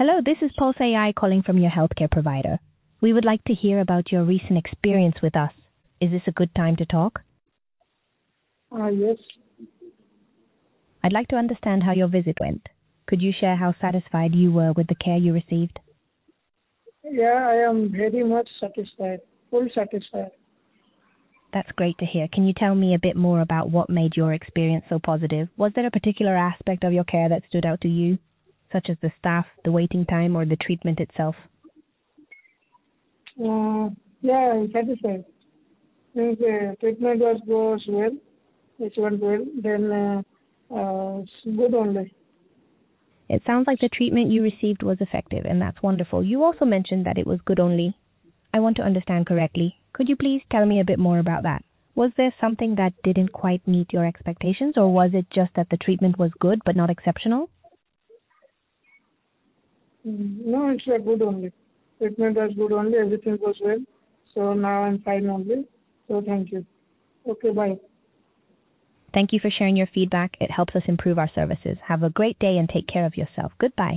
Hello, this is Pulse AI calling from your healthcare provider. We would like to hear about your recent experience with us. Is this a good time to talk? Yes. I'd like to understand how your visit went. Could you share how satisfied you were with the care you received? Yeah, I am very much satisfied, full satisfied. That's great to hear. Can you tell me a bit more about what made your experience so positive? Was there a particular aspect of your care that stood out to you, such as the staff, the waiting time, or the treatment itself? Yeah, I'm satisfied. Means treatment goes well, it went well, then it's good only. It sounds like the treatment you received was effective, and that's wonderful. You also mentioned that it was good only. I want to understand correctly. Could you please tell me a bit more about that? Was there something that didn't quite meet your expectations, or was it just that the treatment was good but not exceptional? No, it's good only. Treatment was good only, everything goes well. So now I'm fine only. So thank you. Okay, bye. Thank you for sharing your feedback. It helps us improve our services. Have a great day and take care of yourself. Goodbye.